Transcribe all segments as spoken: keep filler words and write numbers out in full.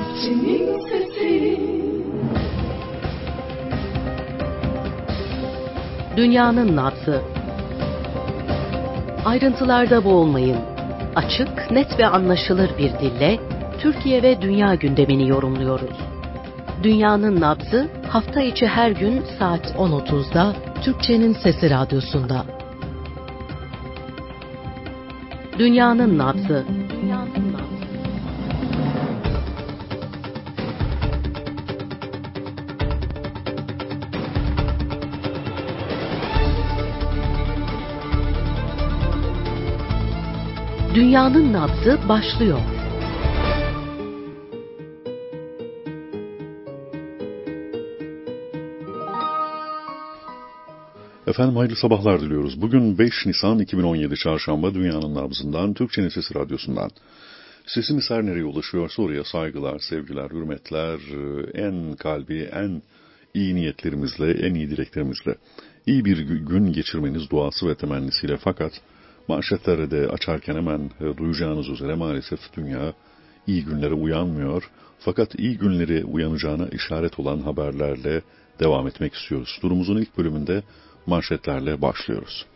Türkçenin sesi. Dünyanın nabzı. Ayrıntılarda boğulmayın. Açık, net ve anlaşılır bir dille Türkiye ve dünya gündemini yorumluyoruz. Dünyanın nabzı hafta içi her gün saat on otuzda Türkçenin Sesi Radyosu'nda. Dünyanın nabzı. Dünyanın nabzı. Dünyanın nabzı başlıyor. Efendim hayırlı sabahlar diliyoruz. Bugün beş Nisan iki bin on yedi Çarşamba Dünyanın Nabzı'ndan, Türkçenin Sesi Radyosu'ndan. Sesimiz her nereye ulaşıyorsa oraya saygılar, sevgiler, hürmetler, en kalbi, en iyi niyetlerimizle, en iyi dileklerimizle. İyi bir gün geçirmeniz duası ve temennisiyle, fakat manşetleri de açarken hemen duyacağınız üzere maalesef dünya iyi günlere uyanmıyor. Fakat iyi günleri uyanacağına işaret olan haberlerle devam etmek istiyoruz. Turumuzun ilk bölümünde manşetlerle başlıyoruz.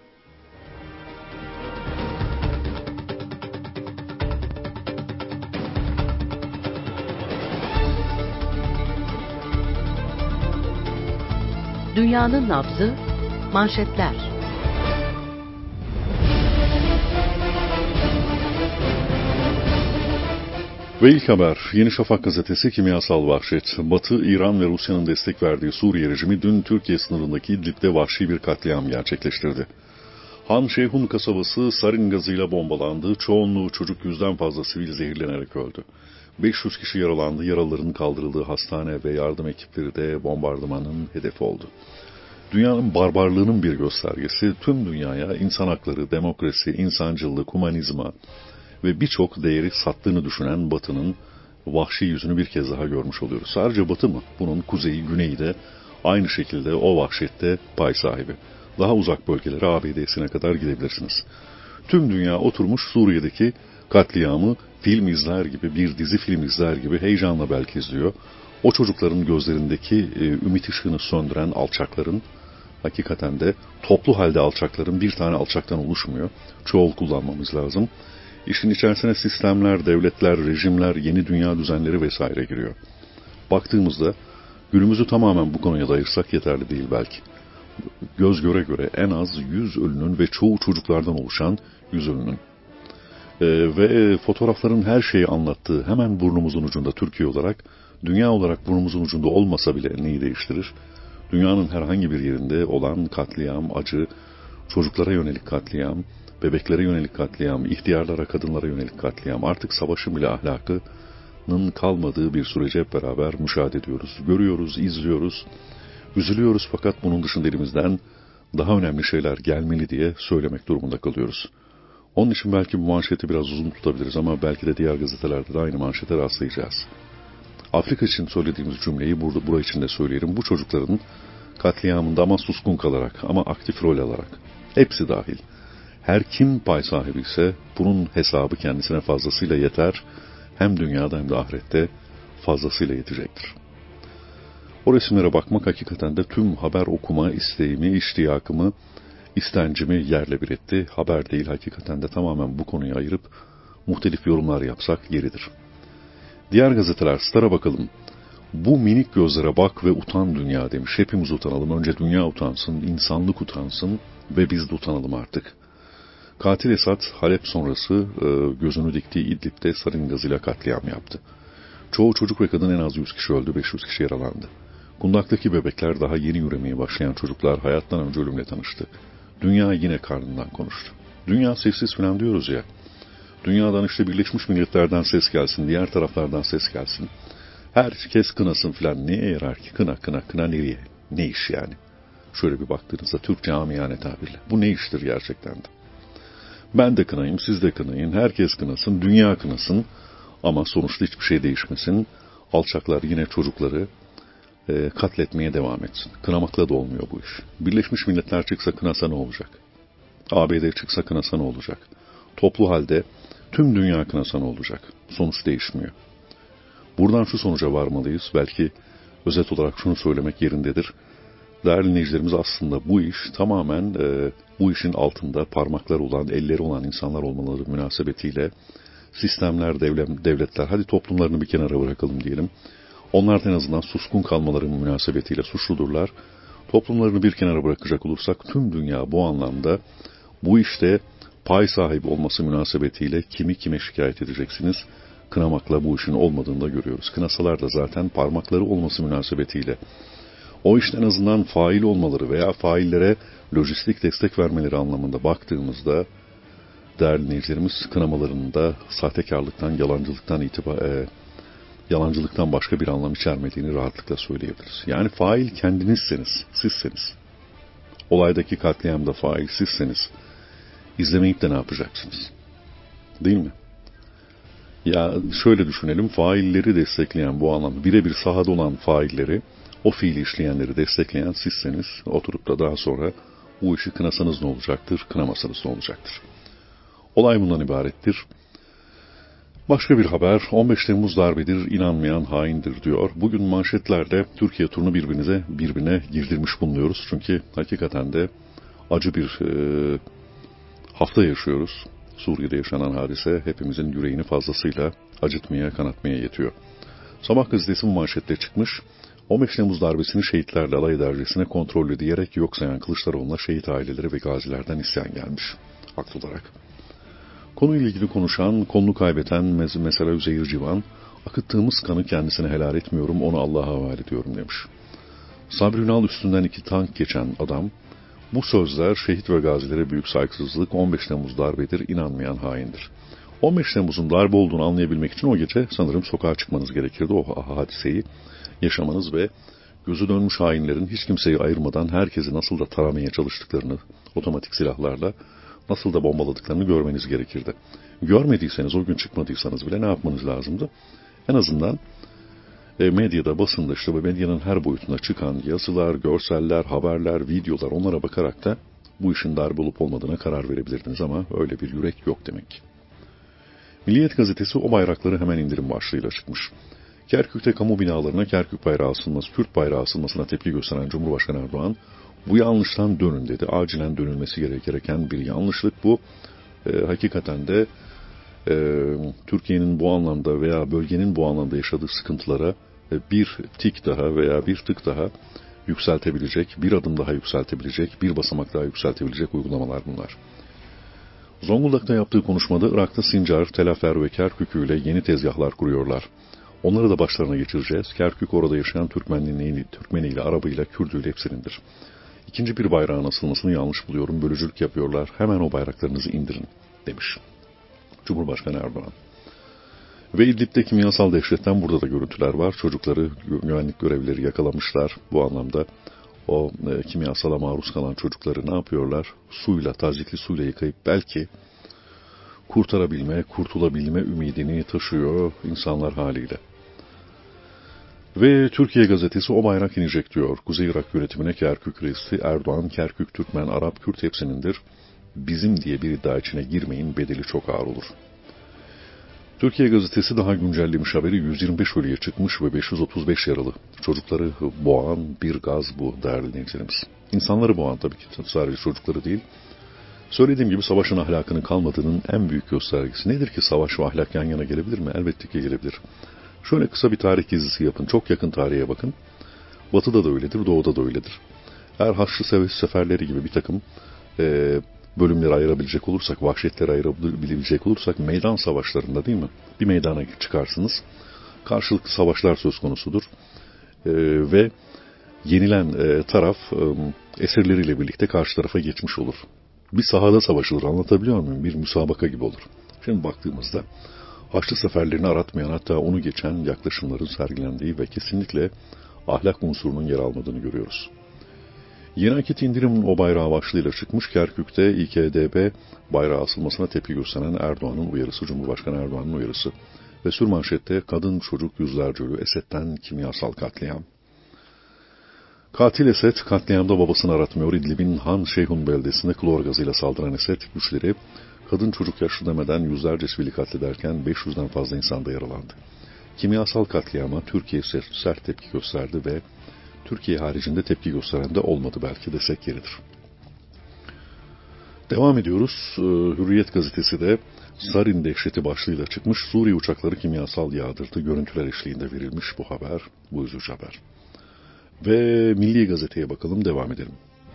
Dünyanın nabzı, manşetler. Ve ilk haber, Yeni Şafak gazetesi kimyasal vahşet. Batı, İran ve Rusya'nın destek verdiği Suriye rejimi dün Türkiye sınırındaki İdlib'de vahşi bir katliam gerçekleştirdi. Han Şeyhun kasabası sarin gazıyla bombalandı. Çoğunluğu çocuk, yüzden fazla sivil zehirlenerek öldü. beş yüz kişi yaralandı. Yaralıların kaldırıldığı hastane ve yardım ekipleri de bombardımanın hedefi oldu. Dünyanın barbarlığının bir göstergesi, tüm dünyaya insan hakları, demokrasi, insancıllık, humanizma ve birçok değeri sattığını düşünen Batı'nın vahşi yüzünü bir kez daha görmüş oluyoruz. Sadece Batı mı? Bunun kuzeyi, güneyi de aynı şekilde o vahşette pay sahibi. Daha uzak bölgelere, A B D'sine kadar gidebilirsiniz. Tüm dünya oturmuş Suriye'deki katliamı film izler gibi, bir dizi film izler gibi heyecanla belki izliyor. O çocukların gözlerindeki e, ümit ışığını söndüren alçakların, hakikaten de toplu halde alçakların, bir tane alçaktan oluşmuyor. Çoğul kullanmamız lazım. İşin içerisine sistemler, devletler, rejimler, yeni dünya düzenleri vesaire giriyor. Baktığımızda günümüzü tamamen bu konuya dayırsak yeterli değil belki. Göz göre göre en az yüz ölünün ve çoğu çocuklardan oluşan yüz ölünün. Ee, ve fotoğrafların her şeyi anlattığı, hemen burnumuzun ucunda Türkiye olarak, dünya olarak burnumuzun ucunda olmasa bile neyi değiştirir? Dünyanın herhangi bir yerinde olan katliam, acı, çocuklara yönelik katliam, bebeklere yönelik katliam, ihtiyarlara, kadınlara yönelik katliam, artık savaşın bile ahlakının kalmadığı bir sürece hep beraber müşahede ediyoruz. Görüyoruz, izliyoruz, üzülüyoruz, fakat bunun dışında elimizden daha önemli şeyler gelmeli diye söylemek durumunda kalıyoruz. Onun için belki bu manşeti biraz uzun tutabiliriz ama belki de diğer gazetelerde de aynı manşete rastlayacağız. Afrika için söylediğimiz cümleyi burada, buraya için de söyleyelim. Bu çocukların katliamında ama suskun kalarak, ama aktif rol alarak, hepsi dahil, her kim pay sahibi ise bunun hesabı kendisine fazlasıyla yeter, hem dünyada hem de ahirette fazlasıyla yetecektir. O resimlere bakmak hakikaten de tüm haber okuma isteğimi, iştiyakımı, istencimi yerle bir etti. Haber değil, hakikaten de tamamen bu konuyu ayırıp muhtelif yorumlar yapsak yeridir. Diğer gazeteler, Star'a bakalım. Bu minik gözlere bak ve utan dünya demiş. Hepimiz utanalım. Önce dünya utansın, insanlık utansın ve biz de utanalım artık. Katil Esad, Halep sonrası gözünü diktiği İdlib'de sarin gazıyla katliam yaptı. Çoğu çocuk ve kadın, en az yüz kişi öldü, beş yüz kişi yaralandı. Kundaktaki bebekler, daha yeni yürümeye başlayan çocuklar hayattan önce ölümle tanıştı. Dünya yine karnından konuştu. Dünya sessiz falan diyoruz ya. Dünyadan işte Birleşmiş Milletler'den ses gelsin, diğer taraflardan ses gelsin. Herkes kınasın falan. Neye yarar ki? Kına kına kına nereye? Ne iş yani? Şöyle bir baktığınızda Türkçe amiyane tabirle. Bu ne iştir gerçekten de? Ben de kınayım, siz de kınayın, herkes kınasın, dünya kınasın. Ama sonuçta hiçbir şey değişmesin. Alçaklar yine çocukları e, katletmeye devam etsin. Kınamakla da olmuyor bu iş. Birleşmiş Milletler çıksa kınasa ne olacak? A B D çıksa kınasa ne olacak? Toplu halde tüm dünya kınasa ne olacak? Sonuç değişmiyor. Buradan şu sonuca varmalıyız. Belki özet olarak şunu söylemek yerindedir. Değerli dinleyicilerimiz, aslında bu iş tamamen e, bu işin altında parmakları olan, elleri olan insanlar olmaları münasebetiyle sistemler, devlet, devletler, hadi toplumlarını bir kenara bırakalım diyelim. Onlar en azından suskun kalmaları münasebetiyle suçludurlar. Toplumlarını bir kenara bırakacak olursak tüm dünya bu anlamda bu işte pay sahibi olması münasebetiyle kimi kime şikayet edeceksiniz? Kınamakla bu işin olmadığını da görüyoruz. Kınasalar da zaten parmakları olması münasebetiyle o işte en azından fail olmaları veya faillere lojistik destek vermeleri anlamında baktığımızda değerli dinleyicilerimiz kınamalarının da sahtekarlıktan, yalancılıktan itibar, e, yalancılıktan başka bir anlam içermediğini rahatlıkla söyleyebiliriz. Yani fail kendinizseniz, sizseniz, olaydaki katliamda fail sizseniz, izlemeyip de ne yapacaksınız? Değil mi? Ya şöyle düşünelim, failleri destekleyen bu anlamda birebir sahada olan failleri, o fiili işleyenleri destekleyen sizseniz, oturup da daha sonra bu işi kınasanız ne olacaktır, kınamasanız ne olacaktır? Olay bundan ibarettir. Başka bir haber, on beş Temmuz darbedir, inanmayan haindir diyor. Bugün manşetlerde Türkiye turunu birbirinize birbirine girdirmiş bulunuyoruz. Çünkü hakikaten de acı bir e, hafta yaşıyoruz. Suriye'de yaşanan hadise hepimizin yüreğini fazlasıyla acıtmaya, kanatmaya yetiyor. Sabah gazetesi bu manşetle çıkmış. on beş Temmuz darbesini şehitlerle alay edercesine kontrollü diyerek yok sayan Kılıçdaroğlu'na şehit aileleri ve gazilerden isyan gelmiş. Haklı olarak. Konuyla ilgili konuşan, konunu kaybeten mesela Üzeyir Civan, akıttığımız kanı kendisine helal etmiyorum, onu Allah'a havale ediyorum demiş. Sabri Ünal üstünden iki tank geçen adam, bu sözler şehit ve gazilere büyük saygısızlık, on beş Temmuz darbedir, inanmayan haindir. on beş Temmuz'un darbe olduğunu anlayabilmek için o gece sanırım sokağa çıkmanız gerekirdi, o hadiseyi yaşamanız ve gözü dönmüş hainlerin hiç kimseyi ayırmadan herkesi nasıl da taramaya çalıştıklarını otomatik silahlarla nasıl da bombaladıklarını görmeniz gerekirdi. Görmediyseniz, o gün çıkmadıysanız bile ne yapmanız lazımdı? En azından e, medyada, basında, işte bu medyanın her boyutuna çıkan yazılar, görseller, haberler, videolar, onlara bakarak da bu işin darbe olup olmadığına karar verebilirdiniz ama öyle bir yürek yok demek ki. Milliyet gazetesi o bayrakları hemen indirim başlığıyla çıkmış. Kerkük'te kamu binalarına Kerkük bayrağı asılması, Kürt bayrağı asılmasına tepki gösteren Cumhurbaşkanı Erdoğan, bu yanlıştan dönün dedi. Acilen dönülmesi gereken bir yanlışlık bu. E, hakikaten de e, Türkiye'nin bu anlamda veya bölgenin bu anlamda yaşadığı sıkıntılara e, bir tik daha veya bir tık daha yükseltebilecek, bir adım daha yükseltebilecek, bir basamak daha yükseltebilecek uygulamalar bunlar. Zonguldak'ta yaptığı konuşmada Irak'ta Sincar, Tel Afer ve Kerkük ile yeni tezgahlar kuruyorlar. Onları da başlarına geçireceğiz. Kerkük orada yaşayan Türkmeniyle, Türkmeniyle, Arabıyla, Kürdüyle hepsinindir. İkinci bir bayrağın asılmasını yanlış buluyorum. Bölücülük yapıyorlar. Hemen o bayraklarınızı indirin demiş Cumhurbaşkanı Erdoğan. Ve İdlib'de kimyasal dehşetten burada da görüntüler var. Çocukları, güvenlik görevlileri yakalamışlar. Bu anlamda o e, kimyasala maruz kalan çocukları ne yapıyorlar? Suyla, tazikli suyla yıkayıp belki kurtarabilme, kurtulabilme ümidini taşıyor insanlar haliyle. Ve Türkiye gazetesi o bayrak inecek diyor. Kuzey Irak yönetimine Kerkük reisi Erdoğan, Kerkük, Türkmen, Arap, Kürt hepsinindir. Bizim diye bir iddia içine girmeyin, bedeli çok ağır olur. Türkiye gazetesi daha güncellemiş haberi, yüz yirmi beş ölüye çıkmış ve beş yüz otuz beş yaralı. Çocukları boğan bir gaz bu değerli dinleyicilerimiz. İnsanları boğan tabii ki, sadece çocukları değil. Söylediğim gibi savaşın ahlakının kalmadığının en büyük göstergesi nedir ki savaş ve ahlak yan yana gelebilir mi? Elbette ki gelebilir. Şöyle kısa bir tarih gezisi yapın. Çok yakın tarihe bakın. Batı'da da öyledir, Doğu'da da öyledir. Eğer Haçlı seferleri gibi bir takım e, bölümleri ayırabilecek olursak, vahşetleri ayırabilecek olursak meydan savaşlarında değil mi? Bir meydana çıkarsınız. Karşılıklı savaşlar söz konusudur. E, ve yenilen e, taraf e, esirleriyle birlikte karşı tarafa geçmiş olur. Bir sahada savaşılır, anlatabiliyor muyum? Bir müsabaka gibi olur. Şimdi baktığımızda Haçlı seferlerini aratmayan, hatta onu geçen yaklaşımların sergilendiği ve kesinlikle ahlak unsurunun yer almadığını görüyoruz. Yeni akit indirim o bayrağı başlığıyla çıkmış. Kerkük'te İ K D B bayrağı asılmasına tepki gösteren Erdoğan'ın uyarısı, Cumhurbaşkanı Erdoğan'ın uyarısı. Ve sürmanşette kadın çocuk yüzlerce ölü, Esed'den kimyasal katliam. Katil Esed katliamda babasını aratmıyor. İdlib'in Han Şeyhun beldesinde klor gazıyla saldıran Esed güçleri kadın çocuk yaşlı demeden yüzlerce sivili katlederken beş yüzden fazla insan da yaralandı. Kimyasal katliama Türkiye sert tepki gösterdi ve Türkiye haricinde tepki gösteren de olmadı belki desek yeridir. Devam ediyoruz. Hürriyet gazetesi de Sarin dehşeti başlığıyla çıkmış. Suriye uçakları kimyasal yağdırdı. Görüntüler eşliğinde verilmiş bu haber. Bu üzücü haber. Ve Milli Gazete'ye bakalım, devam edelim.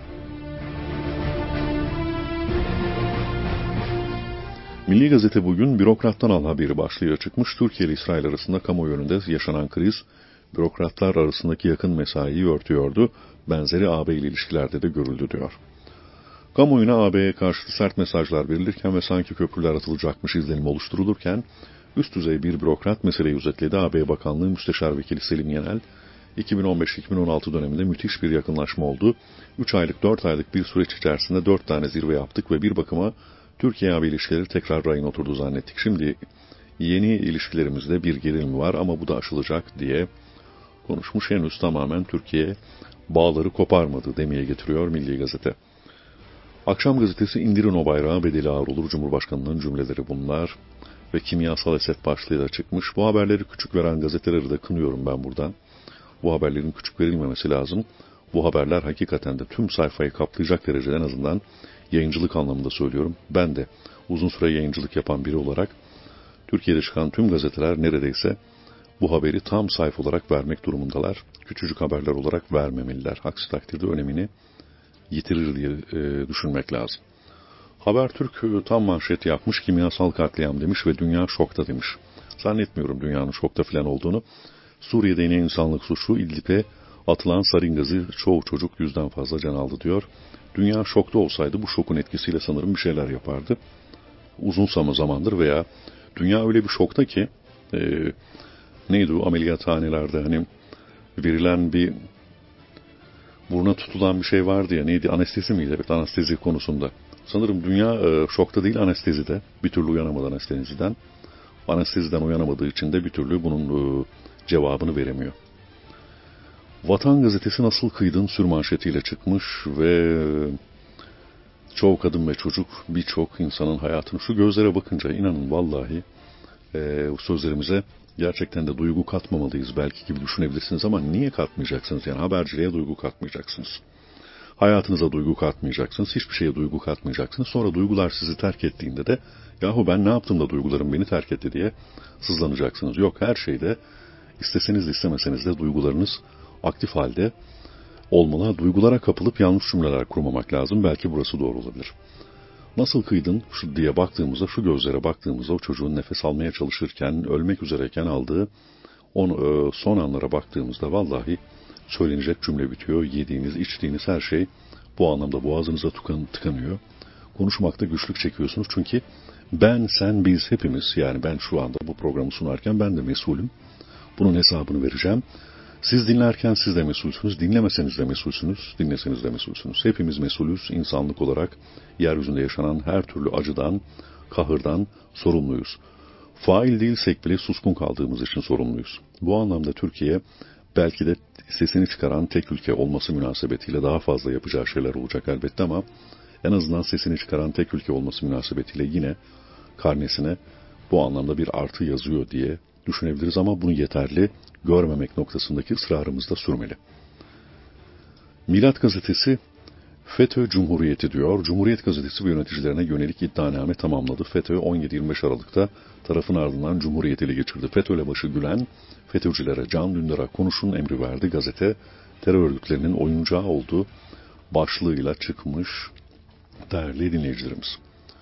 Milli Gazete bugün bürokrattan al haberi başlığıyla çıkmış. Türkiye ile İsrail arasında kamuoyu önünde yaşanan kriz, bürokratlar arasındaki yakın mesaiyi örtüyordu. Benzeri A B ile ilişkilerde de görüldü diyor. Kamuoyuna A B'ye karşı sert mesajlar verilirken ve sanki köprüler atılacakmış izlenim oluşturulurken, üst düzey bir bürokrat meseleyi özetledi. A B Bakanlığı Müsteşar Vekili Selim Yenel, iki bin on beş iki bin on altı döneminde müthiş bir yakınlaşma oldu. üç aylık dört aylık bir süreç içerisinde dört tane zirve yaptık ve bir bakıma Türkiye-A B ilişkileri tekrar rayına oturdu zannettik. Şimdi yeni ilişkilerimizde bir gerilim var ama bu da aşılacak diye konuşmuş. Henüz tamamen Türkiye bağları koparmadı demeye getiriyor Milli Gazete. Akşam gazetesi indirin o bayrağı, bedeli ağır olur. Cumhurbaşkanının cümleleri bunlar ve kimyasal eset başlığıyla çıkmış. Bu haberleri küçük veren gazeteleri de kınıyorum ben buradan. Bu haberlerin küçük verilmemesi lazım. Bu haberler hakikaten de tüm sayfayı kaplayacak derecede, en azından yayıncılık anlamında söylüyorum. Ben de uzun süre yayıncılık yapan biri olarak Türkiye'de çıkan tüm gazeteler neredeyse bu haberi tam sayfa olarak vermek durumundalar. Küçücük haberler olarak vermemeliler. Aksi takdirde önemini yitirir diye e, düşünmek lazım. Habertürk tam manşet yapmış, kimyasal katliam demiş ve dünya şokta demiş. Zannetmiyorum dünyanın şokta falan olduğunu. Suriye'de yine insanlık suçu, İdlib'e atılan sarin gazı çoğu çocuk yüzden fazla can aldı diyor. Dünya şokta olsaydı bu şokun etkisiyle sanırım bir şeyler yapardı. Uzun zamandır veya dünya öyle bir şokta ki e, neydi o ameliyathanelerde hani verilen bir buruna tutulan bir şey vardı ya, neydi, anestezi miydi? Evet, anestezi konusunda. Sanırım dünya e, şokta değil, anestezide. Bir türlü uyanamadı anesteziden. Anesteziden uyanamadığı için de bir türlü bunun e, cevabını veremiyor. Vatan gazetesi nasıl kıydın sürmanşetiyle çıkmış ve çoğu kadın ve çocuk, birçok insanın hayatını, şu gözlere bakınca inanın vallahi e, bu sözlerimize gerçekten de duygu katmamalıyız belki gibi düşünebilirsiniz ama niye katmayacaksınız? Yani haberciliğe duygu katmayacaksınız. Hayatınıza duygu katmayacaksınız. Hiçbir şeye duygu katmayacaksınız. Sonra duygular sizi terk ettiğinde de yahu ben ne yaptım da duygularım beni terk etti diye sızlanacaksınız. Yok, her şeyde isteseniz de istemeseniz de duygularınız aktif halde olmalı. Duygulara kapılıp yanlış cümleler kurmamak lazım. Belki burası doğru olabilir. Nasıl kıydın şu diye baktığımızda, şu gözlere baktığımızda o çocuğun nefes almaya çalışırken, ölmek üzereyken aldığı on, son anlara baktığımızda vallahi söylenecek cümle bitiyor. Yediğiniz, içtiğiniz her şey bu anlamda boğazınıza tıkan, tıkanıyor. Konuşmakta güçlük çekiyorsunuz çünkü ben, sen, biz hepimiz, yani ben şu anda bu programı sunarken ben de mesulüm. Bunun hesabını vereceğim. Siz dinlerken siz de mesulsünüz, dinlemeseniz de mesulsünüz, dinleseniz de mesulsünüz. Hepimiz mesulüz, insanlık olarak yeryüzünde yaşanan her türlü acıdan, kahırdan sorumluyuz. Fail değilsek bile suskun kaldığımız için sorumluyuz. Bu anlamda Türkiye belki de sesini çıkaran tek ülke olması münasebetiyle daha fazla yapacağı şeyler olacak elbette ama en azından sesini çıkaran tek ülke olması münasebetiyle yine karnesine bu anlamda bir artı yazıyor diye düşünebiliriz ama bunu yeterli görmemek noktasındaki ısrarımız da sürmeli. Milat gazetesi FETÖ Cumhuriyeti diyor. Cumhuriyet gazetesi ve yöneticilerine yönelik iddianame tamamladı. FETÖ on yedi yirmi beş Aralık'ta tarafın ardından Cumhuriyeti ele geçirdi. FETÖ'yle başı gülen FETÖ'cülere Can Dündar'a konuşun emri verdi. Gazete terör örgütlerinin oyuncağı olduğu başlığıyla çıkmış değerli dinleyicilerimiz.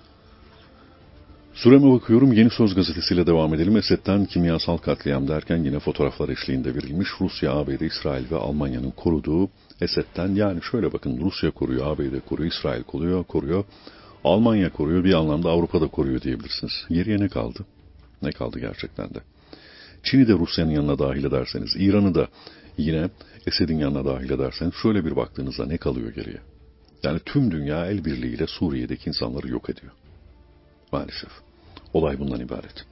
Süreme bakıyorum. Yeni Söz gazetesiyle devam edelim. Esed'den kimyasal katliam derken yine fotoğraflar eşliğinde verilmiş. Rusya, A B D, İsrail ve Almanya'nın koruduğu Esed'den, yani şöyle bakın, Rusya koruyor, A B D koruyor, İsrail koruyor, koruyor, Almanya koruyor, bir anlamda Avrupa'da koruyor diyebilirsiniz. Geriye ne kaldı? Ne kaldı gerçekten de? Çin'i de Rusya'nın yanına dahil ederseniz, İran'ı da yine Esed'in yanına dahil ederseniz şöyle bir baktığınızda ne kalıyor geriye? Yani tüm dünya el birliğiyle Suriye'deki insanları yok ediyor. Maalesef. Olay bundan ibaret.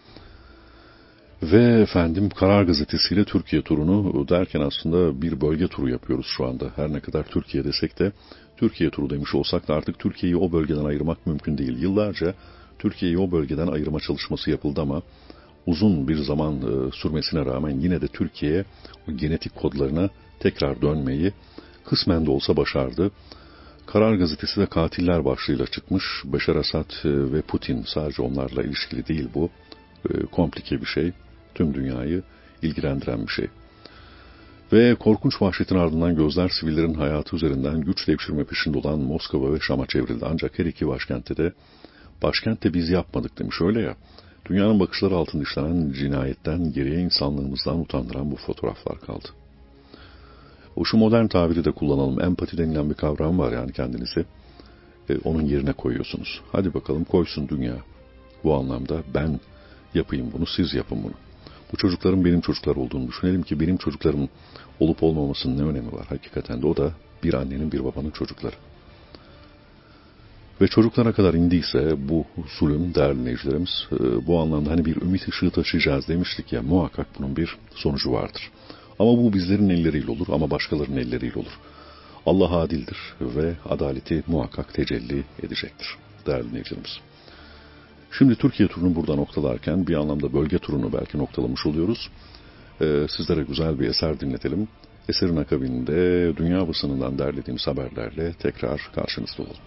Ve efendim Karar Gazetesi'yle Türkiye turunu derken aslında bir bölge turu yapıyoruz şu anda. Her ne kadar Türkiye desek de Türkiye turu demiş olsak da artık Türkiye'yi o bölgeden ayırmak mümkün değil. Yıllarca Türkiye'yi o bölgeden ayırma çalışması yapıldı ama uzun bir zaman e, sürmesine rağmen yine de Türkiye'ye o genetik kodlarına tekrar dönmeyi kısmen de olsa başardı. Karar Gazetesi de katiller başlığıyla çıkmış. Beşar Esad ve Putin, sadece onlarla ilişkili değil bu. E, komplike bir şey. Tüm dünyayı ilgilendiren bir şey. Ve korkunç vahşetin ardından gözler sivillerin hayatı üzerinden güç devşirme peşinde olan Moskova ve Şam'a çevrildi. Ancak her iki başkentte de başkentte biz yapmadık demiş. Öyle ya, dünyanın bakışları altında işlenen cinayetten geriye insanlığımızdan utandıran bu fotoğraflar kaldı. O şu modern tabiri de kullanalım. Empati denilen bir kavram var, yani kendinizi e, onun yerine koyuyorsunuz. Hadi bakalım koysun dünya. Bu anlamda ben yapayım bunu, siz yapın bunu. Bu çocukların benim çocuklar olduğunu düşünelim ki benim çocuklarımın olup olmamasının ne önemi var? Hakikaten de o da bir annenin bir babanın çocukları. Ve çocuklara kadar indiyse bu zulüm, değerli dinleyicilerimiz, e, bu anlamda hani bir ümit ışığı taşıyacağız demiştik ya, muhakkak bunun bir sonucu vardır. Ama bu bizlerin elleriyle olur, ama başkalarının elleriyle olur. Allah adildir ve adaleti muhakkak tecelli edecektir değerli dinleyicilerimiz. Şimdi Türkiye turunu burada noktalarken bir anlamda bölge turunu belki noktalamış oluyoruz. Ee, sizlere güzel bir eser dinletelim. Eserin akabinde dünya basınından derlediğimiz haberlerle tekrar karşınızda olalım.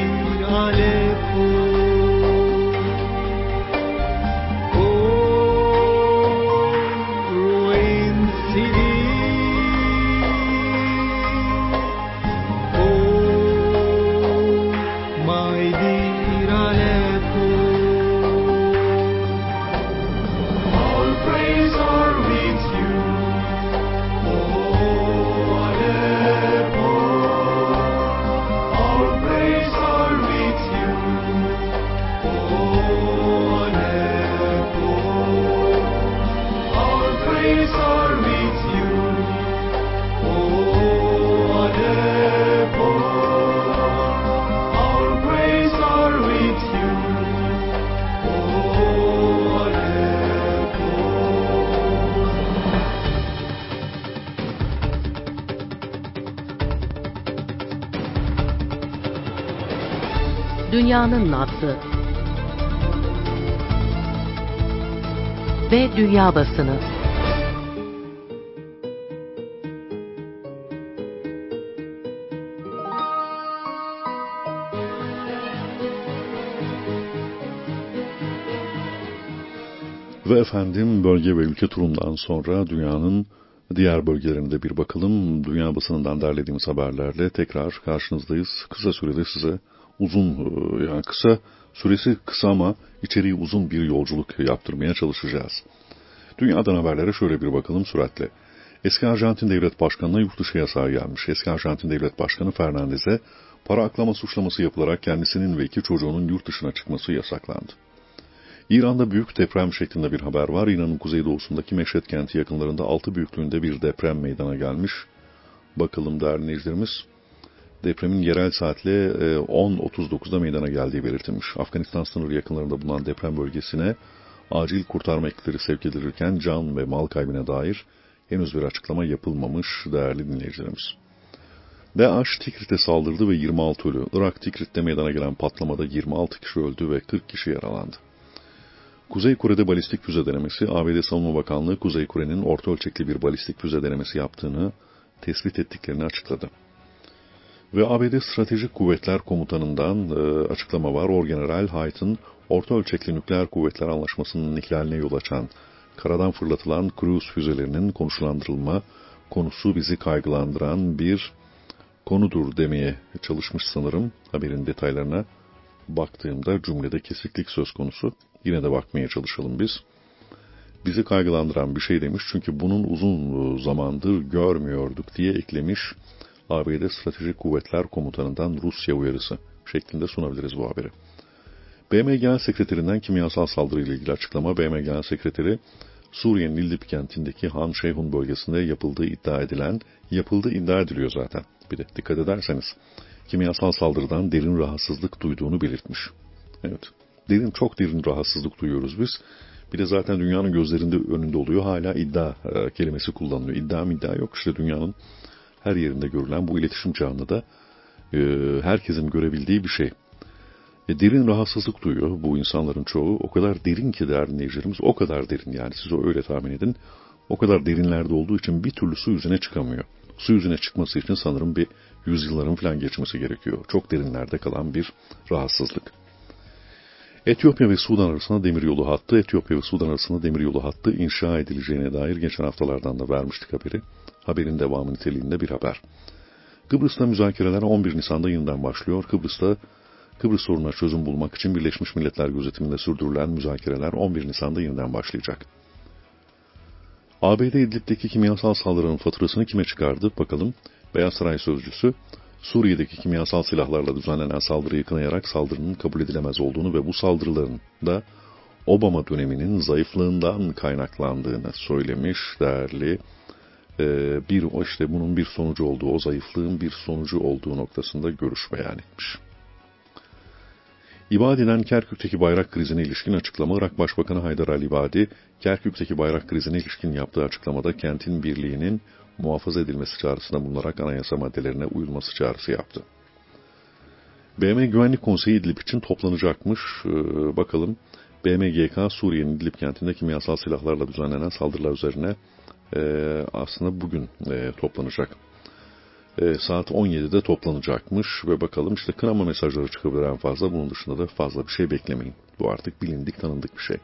Oh Dünyanın nabzı ve dünya basını. Ve efendim, bölge ve ülke turundan sonra dünyanın diğer bölgelerine bir bakalım. Dünya basınından derlediğimiz haberlerle tekrar karşınızdayız. Kısa sürede size uzun, yani kısa süresi kısa ama içeriği uzun bir yolculuk yaptırmaya çalışacağız. Dünyadan haberlere şöyle bir bakalım süratle. Eski Arjantin Devlet Başkanı'na yurt dışı yasağı gelmiş. Eski Arjantin Devlet Başkanı Fernandez'e para aklama suçlaması yapılarak kendisinin ve iki çocuğunun yurt dışına çıkması yasaklandı. İran'da büyük deprem şeklinde bir haber var. İran'ın kuzeydoğusundaki Meşhed kenti yakınlarında altı büyüklüğünde bir deprem meydana gelmiş. Bakalım değerli dinleyicilerimiz. Depremin yerel saatle on otuz dokuzda meydana geldiği belirtilmiş. Afganistan sınırı yakınlarında bulunan deprem bölgesine acil kurtarma ekipleri sevk edilirken can ve mal kaybına dair henüz bir açıklama yapılmamış değerli dinleyicilerimiz. DAEŞ Tikrit'e saldırdı ve yirmi altı ölü. Irak Tikrit'te meydana gelen patlamada yirmi altı kişi öldü ve kırk kişi yaralandı. Kuzey Kore'de balistik füze denemesi. A B D Savunma Bakanlığı, Kuzey Kore'nin orta ölçekli bir balistik füze denemesi yaptığını tespit ettiklerini açıkladı. Ve A B D Stratejik Kuvvetler Komutanı'ndan e, açıklama var. Orgeneral Hyte'ın orta ölçekli nükleer kuvvetler anlaşmasının ihlaline yol açan karadan fırlatılan cruise füzelerinin konuşlandırılma konusu bizi kaygılandıran bir konudur demeye çalışmış sanırım. Haberin detaylarına baktığımda cümlede kesiklik söz konusu. Yine de bakmaya çalışalım biz. Bizi kaygılandıran bir şey demiş çünkü bunun uzun zamandır görmüyorduk diye eklemiş. A B D Stratejik Kuvvetler Komutanı'ndan Rusya uyarısı şeklinde sunabiliriz bu haberi. B M Genel Sekreterinden kimyasal saldırı ile ilgili açıklama. B M Genel Sekreteri, Suriye'nin İdlib kentindeki Han Şeyhun bölgesinde yapıldığı iddia edilen, yapıldığı iddia ediliyor zaten. Bir de dikkat ederseniz, kimyasal saldırıdan derin rahatsızlık duyduğunu belirtmiş. Evet, derin, çok derin rahatsızlık duyuyoruz biz. Bir de zaten dünyanın gözlerinde önünde oluyor. Hala iddia e, kelimesi kullanılıyor. İddia mı iddia yok. İşte dünyanın her yerinde görülen bu iletişim çağında da e, herkesin görebildiği bir şey. E, derin rahatsızlık duyuyor bu insanların çoğu. O kadar derin ki değerli dinleyicilerimiz, o kadar derin yani siz öyle tahmin edin. O kadar derinlerde olduğu için bir türlü su yüzüne çıkamıyor. Su yüzüne çıkması için sanırım bir yüzyılların falan geçmesi gerekiyor. Çok derinlerde kalan bir rahatsızlık. Etiyopya ve Sudan arasında demiryolu hattı, Etiyopya ve Sudan arasında demiryolu hattı inşa edileceğine dair geçen haftalardan da vermiştik haberi. Haberin devamı niteliğinde bir haber. Kıbrıs'ta müzakereler on bir Nisan'da yeniden başlıyor. Kıbrıs'ta Kıbrıs sorununa çözüm bulmak için Birleşmiş Milletler gözetiminde sürdürülen müzakereler on bir Nisan'da yeniden başlayacak. A B D İdlib'deki kimyasal saldırının faturasını kime çıkardı? Bakalım. Beyaz Saray Sözcüsü, Suriye'deki kimyasal silahlarla düzenlenen saldırıyı kınayarak saldırının kabul edilemez olduğunu ve bu saldırıların da Obama döneminin zayıflığından kaynaklandığını söylemiş değerli. Ee, bir işte bunun bir sonucu olduğu, o zayıflığın bir sonucu olduğu noktasında görüş beyan etmiş. İbadi'den Kerkük'teki bayrak krizine ilişkin açıklama. Irak Başbakanı Haydar al-İbadi, Kerkük'teki bayrak krizine ilişkin yaptığı açıklamada kentin birliğinin muhafaza edilmesi çağrısında bulunarak anayasa maddelerine uyulması çağrısı yaptı. B M Güvenlik Konseyi İdlib için toplanacakmış. Ee, bakalım. B M G K, Suriye'nin İdlib kentinde kimyasal silahlarla düzenlenen saldırılar üzerine e, aslında bugün e, toplanacak. E, saat on yedide toplanacakmış ve bakalım işte kınama mesajları çıkabilir en fazla. Bunun dışında da fazla bir şey beklemeyin. Bu artık bilindik, tanındık bir şey.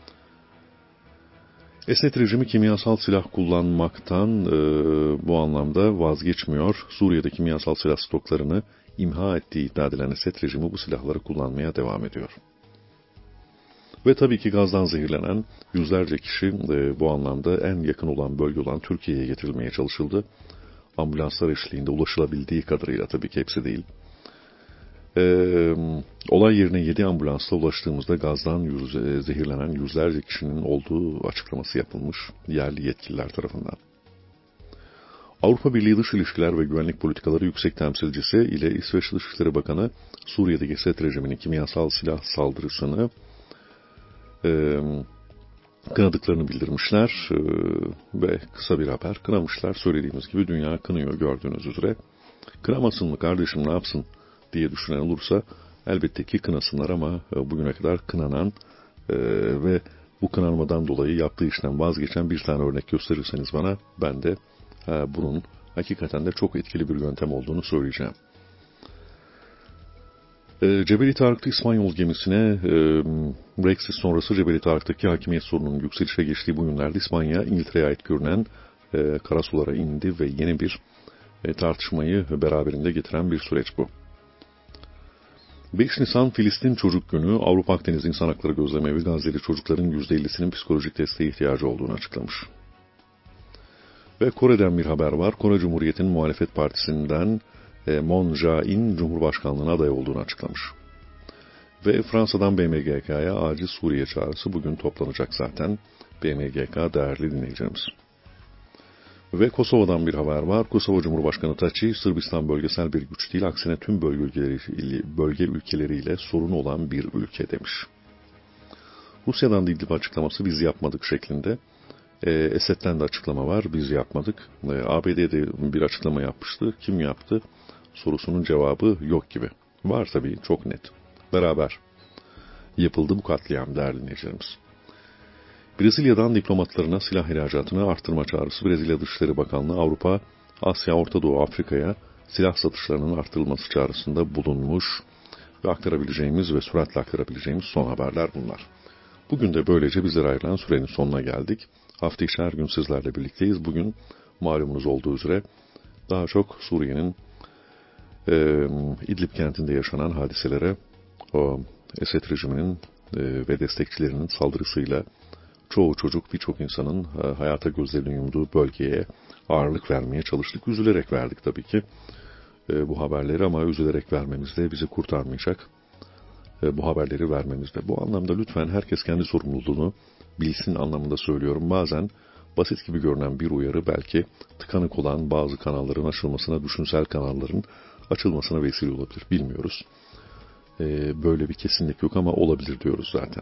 Esed rejimi kimyasal silah kullanmaktan e, bu anlamda vazgeçmiyor. Suriye'de kimyasal silah stoklarını imha ettiği iddia edilen Esed rejimi bu silahları kullanmaya devam ediyor. Ve tabii ki gazdan zehirlenen yüzlerce kişi e, bu anlamda en yakın olan bölge olan Türkiye'ye getirilmeye çalışıldı. Ambulanslar eşliğinde ulaşılabildiği kadarıyla, tabii ki hepsi değil. Ee, olay yerine yedi ambulansla ulaştığımızda gazdan yüz, zehirlenen yüzlerce kişinin olduğu açıklaması yapılmış yerli yetkililer tarafından. Avrupa Birliği Dış İlişkiler ve Güvenlik Politikaları Yüksek Temsilcisi ile İsveç Dışişleri Bakanı Suriye'deki Esed rejiminin kimyasal silah saldırısını e, kınadıklarını bildirmişler e, ve kısa bir haber kınamışlar. Söylediğimiz gibi dünya kınıyor gördüğünüz üzere. Kınamasın mı kardeşim, ne yapsın diye düşünen olursa elbette ki kınasınlar ama bugüne kadar kınanan e, ve bu kınanmadan dolayı yaptığı işten vazgeçen bir tane örnek gösterirseniz bana, ben de e, bunun hakikaten de çok etkili bir yöntem olduğunu söyleyeceğim. E, Cebeli Tarık'ta İspanyol gemisine e, Brexit sonrası Cebeli Tarık'taki hakimiyet sorununun yükselişe geçtiği bu günlerde İspanya, İngiltere'ye ait görünen e, karasulara indi ve yeni bir e, tartışmayı beraberinde getiren bir süreç bu. beş Nisan Filistin Çocuk Günü, Avrupa Akdeniz İnsan Hakları Gözlemevi Gazze'li çocukların yüzde ellisinin psikolojik desteğe ihtiyacı olduğunu açıklamış. Ve Kore'den bir haber var. Kore Cumhuriyeti'nin muhalefet partisinden e, Moon Jae-in Cumhurbaşkanlığına aday olduğunu açıklamış. Ve Fransa'dan B M G K'ya acil Suriye çağrısı bugün toplanacak zaten. B M G K değerli dinleyicilerimiz. Ve Kosova'dan bir haber var. Kosova Cumhurbaşkanı Taçi, Sırbistan bölgesel bir güç değil, aksine tüm bölge ülkeleri, bölge ülkeleriyle sorunu olan bir ülke demiş. Rusya'dan da İdlib açıklaması biz yapmadık şeklinde. E, Esed'den de açıklama var, biz yapmadık. E, A B D'de bir açıklama yapmıştı. Kim yaptı? Sorusunun cevabı yok gibi. Var tabii, çok net. Beraber yapıldı bu katliam değerli dinleyicilerimiz. Brezilya'dan diplomatlarına silah ihracatını arttırma çağrısı. Brezilya Dışişleri Bakanlığı Avrupa, Asya, Orta Doğu, Afrika'ya silah satışlarının artırılması çağrısında bulunmuş ve aktarabileceğimiz ve süratle aktarabileceğimiz son haberler bunlar. Bugün de böylece bizlere ayrılan sürenin sonuna geldik. Hafta içi her gün sizlerle birlikteyiz. Bugün malumunuz olduğu üzere daha çok Suriye'nin e, İdlib kentinde yaşanan hadiselere, o Esed rejiminin e, ve destekçilerinin saldırısıyla çoğu çocuk, birçok insanın hayata gözlerini yumduğu bölgeye ağırlık vermeye çalıştık. Üzülerek verdik tabii ki e, bu haberleri, ama üzülerek vermemiz de bizi kurtarmayacak. E, bu haberleri vermemiz de. Bu anlamda lütfen herkes kendi sorumluluğunu bilsin anlamında söylüyorum. Bazen basit gibi görünen bir uyarı belki tıkanık olan bazı kanalların açılmasına, düşünsel kanalların açılmasına vesile olabilir. Bilmiyoruz. E, böyle bir kesinlik yok ama olabilir diyoruz zaten.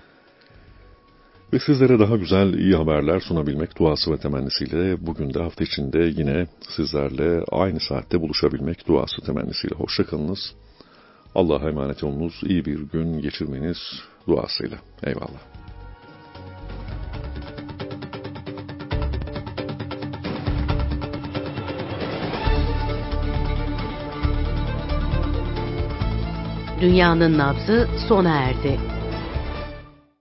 Ve sizlere daha güzel, iyi haberler sunabilmek duası ve temennisiyle bugün de hafta içinde yine sizlerle aynı saatte buluşabilmek duası temennisiyle. Hoşçakalınız. Allah'a emanet olunuz. İyi bir gün geçirmeniz duasıyla. Eyvallah. Dünyanın nabzı sona erdi.